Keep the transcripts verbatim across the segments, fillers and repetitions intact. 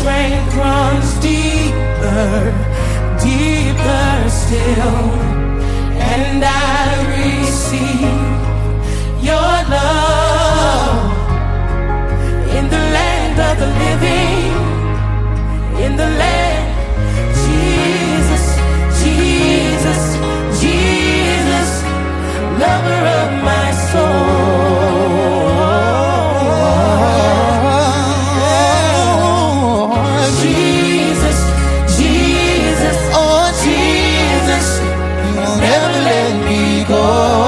strength runs deeper, deeper still, and I receive your love in the land of the living, in the land. Jesus, Jesus, Jesus, lover of my soul. Jesus, Jesus, oh Jesus, you'll never let me go.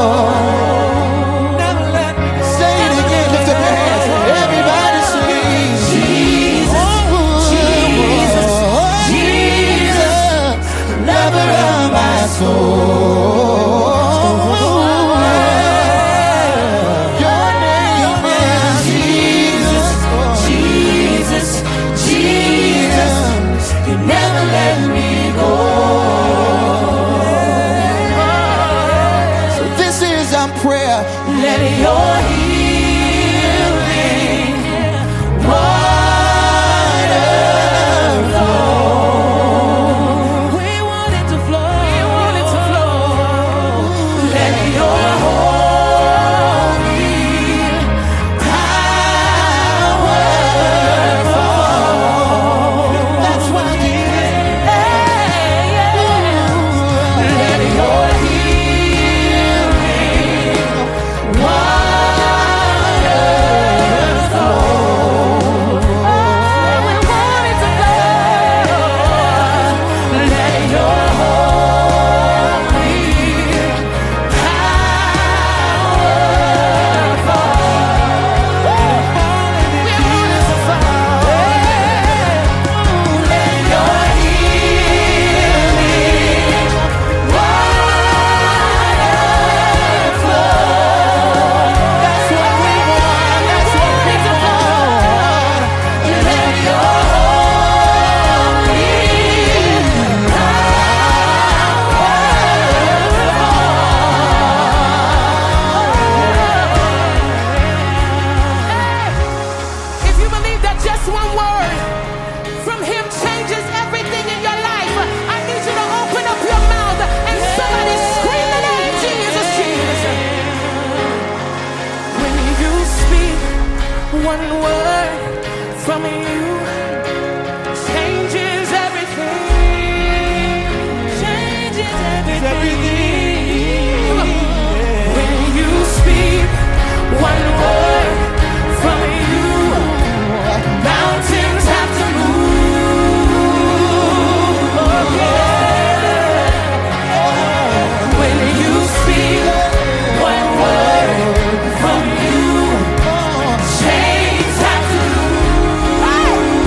Never let me go. Say it again, lift up your hands. Everybody sing. Jesus, Jesus, Jesus, lover of my soul. Your name is Jesus, Jesus, Jesus, you never let me go. So this is our prayer. Let your healing water flow. We want it to flow. We want it to flow. Let your holy power flow. That's what I did. Hey, yeah. Let your healing water flow. Oh, we want it to flow. Let your holy power fall. We want it to fall. Let your healing water flow. That's what we want. That's what we want. Let your holy If you believe that just one word from him changes everything in your life, I need you to open up your mouth and somebody scream the name Jesus, Jesus. When you speak one word from you, changes everything, changes everything. When you speak one word from you, mountains have to move. Oh, yeah. When you speak one word from you, chains have to move.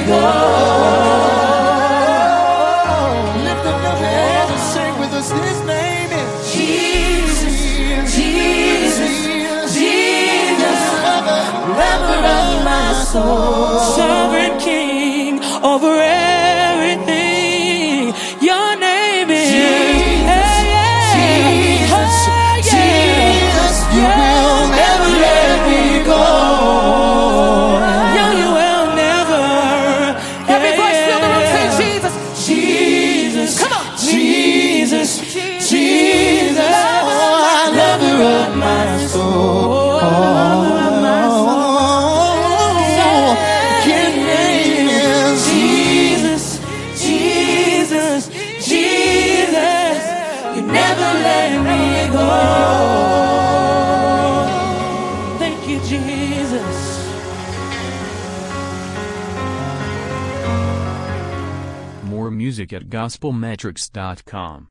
go. Lift up your hands and sing with us. His name is Jesus, Jesus, Jesus, lover of my soul, sovereign King over everything. Your name is Jesus, Jesus, Jesus. You will never let me go. No, you will never. Every voice fill the room, say Jesus, Jesus. Come on, Jesus, Jesus, lover of my soul. His name is Jesus, Jesus, Jesus. You never let me go. Thank you, Jesus. More music at gospel metrics dot com.